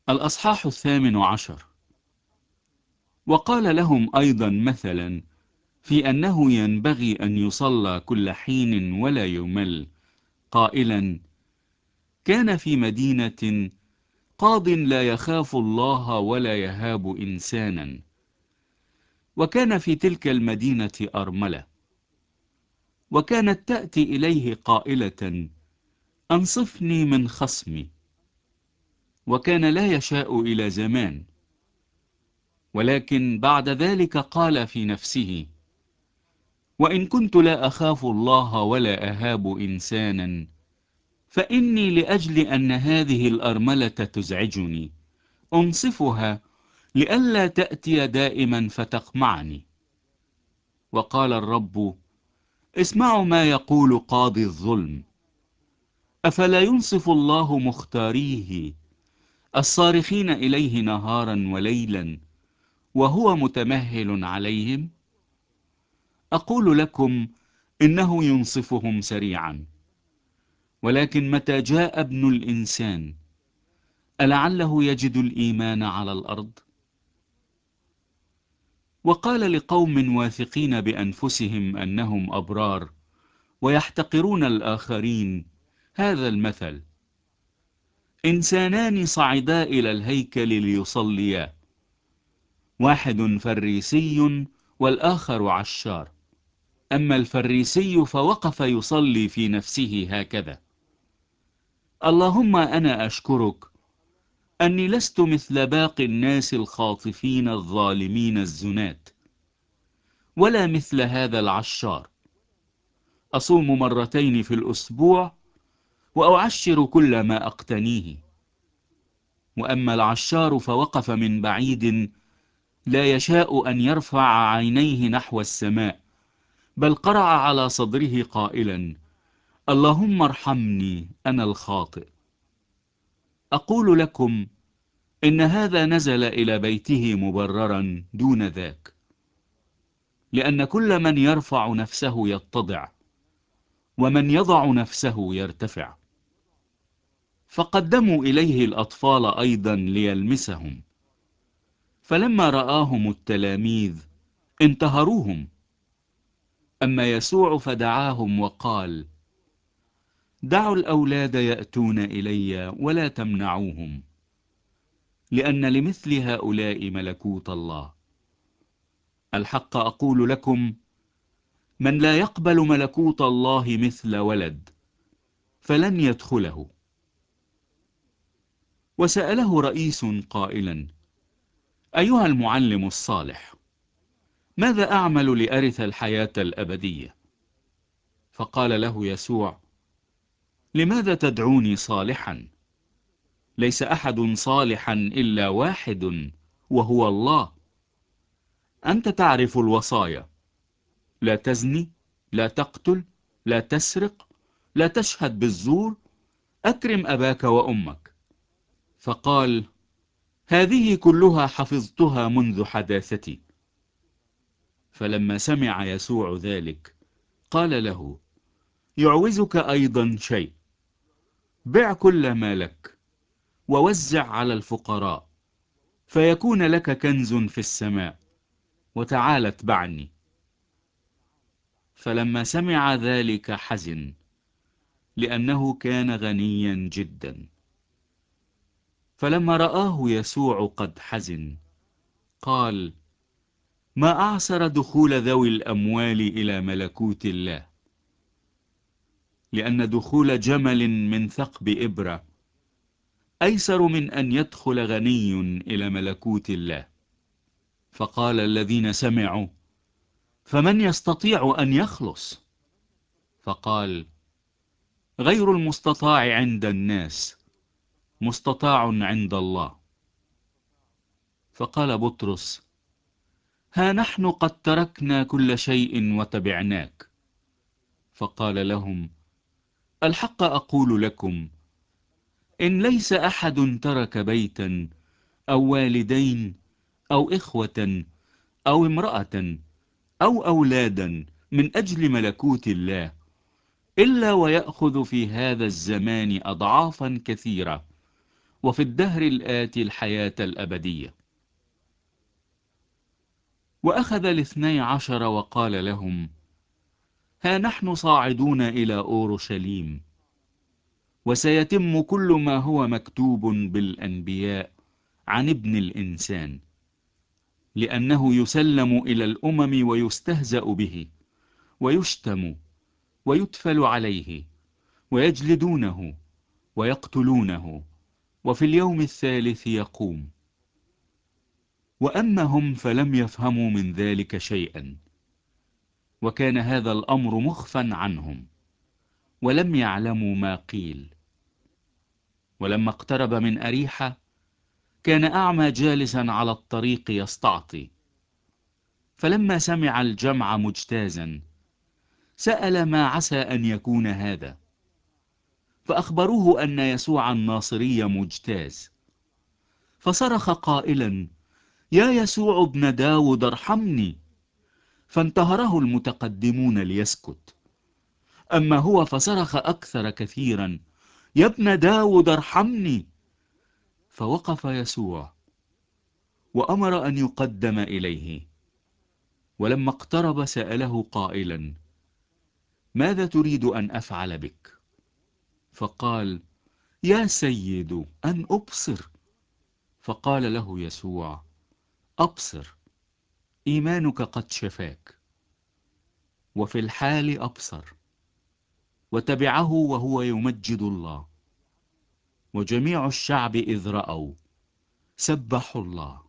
الأصحاح 18. وقال لهم أيضا مثلا في أنه ينبغي أن يصلى كل حين ولا يمل، قائلا: كان في مدينة قاض لا يخاف الله ولا يهاب إنسانا، وكان في تلك المدينة أرملة، وكانت تأتي إليه قائلة: أنصفني من خصمي. وكان لا يشاء إلى زمان، ولكن بعد ذلك قال في نفسه: وإن كنت لا أخاف الله ولا أهاب إنسانا، فإني لأجل أن هذه الأرملة تزعجني أنصفها، لئلا تأتي دائما فتقمعني. وقال الرب: اسمعوا ما يقول قاضي الظلم. أفلا ينصف الله مختاريه الصارخين إليه نهارا وليلا وهو متمهل عليهم؟ أقول لكم إنه ينصفهم سريعا. ولكن متى جاء ابن الإنسان ألعله يجد الإيمان على الأرض؟ وقال لقوم واثقين بأنفسهم أنهم أبرار ويحتقرون الآخرين هذا المثل: إنسانان صعدا إلى الهيكل ليصليا، واحد فريسي والآخر عشار. أما الفريسي فوقف يصلي في نفسه هكذا: اللهم أنا أشكرك أني لست مثل باقي الناس الخاطفين الظالمين الزنات، ولا مثل هذا العشار. أصوم مرتين في الأسبوع وأعشر كل ما أقتنيه. وأما العشار فوقف من بعيد لا يشاء أن يرفع عينيه نحو السماء، بل قرع على صدره قائلا: اللهم ارحمني أنا الخاطئ. أقول لكم إن هذا نزل إلى بيته مبررا دون ذاك، لأن كل من يرفع نفسه يتضع، ومن يضع نفسه يرتفع. فقدموا إليه الأطفال أيضا ليلمسهم، فلما رآهم التلاميذ انتهروهم. أما يسوع فدعاهم وقال: دعوا الأولاد يأتون إلي ولا تمنعوهم، لأن لمثل هؤلاء ملكوت الله. الحق أقول لكم، من لا يقبل ملكوت الله مثل ولد فلن يدخله. وسأله رئيس قائلا: أيها المعلم الصالح، ماذا أعمل لأرث الحياة الأبدية؟ فقال له يسوع: لماذا تدعوني صالحا؟ ليس أحد صالحا إلا واحد، وهو الله. أنت تعرف الوصايا: لا تزني، لا تقتل، لا تسرق، لا تشهد بالزور، أكرم أباك وأمك. فقال: هذه كلها حفظتها منذ حداثتي. فلما سمع يسوع ذلك قال له: يعوزك أيضا شيء، بع كل ما لك ووزع على الفقراء، فيكون لك كنز في السماء، وتعال اتبعني. فلما سمع ذلك حزن، لأنه كان غنيا جدا. فلما رآه يسوع قد حزن قال: ما أعسر دخول ذوي الأموال إلى ملكوت الله. لأن دخول جمل من ثقب إبرة أيسر من أن يدخل غني إلى ملكوت الله. فقال الذين سمعوا: فمن يستطيع أن يخلص؟ فقال: غير المستطاع عند الناس مستطاع عند الله. فقال بطرس: ها نحن قد تركنا كل شيء وتبعناك. فقال لهم: الحق أقول لكم، إن ليس أحد ترك بيتا أو والدين أو إخوة أو امرأة أو أولادا من أجل ملكوت الله إلا ويأخذ في هذا الزمان أضعافا كثيرة وفي الدهر الآتي الحياة الأبدية. وأخذ ال12 وقال لهم: ها نحن صاعدون إلى أورشليم، وسيتم كل ما هو مكتوب بالأنبياء عن ابن الإنسان، لأنه يسلم إلى الأمم ويستهزأ به ويشتم ويتفل عليه ويجلدونه ويقتلونه، وفي اليوم الثالث يقوم. وأما هم فلم يفهموا من ذلك شيئا، وكان هذا الأمر مخفى عنهم، ولم يعلموا ما قيل. ولما اقترب من أريحة، كان أعمى جالسا على الطريق يستعطي، فلما سمع الجمع مجتازا سأل ما عسى أن يكون هذا، فأخبروه أن يسوع الناصري مجتاز، فصرخ قائلا: يا يسوع ابن داود ارحمني. فانتهره المتقدمون ليسكت، أما هو فصرخ أكثر كثيرا: يا ابن داود ارحمني. فوقف يسوع وأمر أن يقدم إليه، ولما اقترب سأله قائلا: ماذا تريد أن أفعل بك؟ فقال: يا سيد أن أبصر. فقال له يسوع: أبصر، إيمانك قد شفاك. وفي الحال أبصر، وتبعه وهو يمجد الله. وجميع الشعب إذ رأوا سبحوا الله.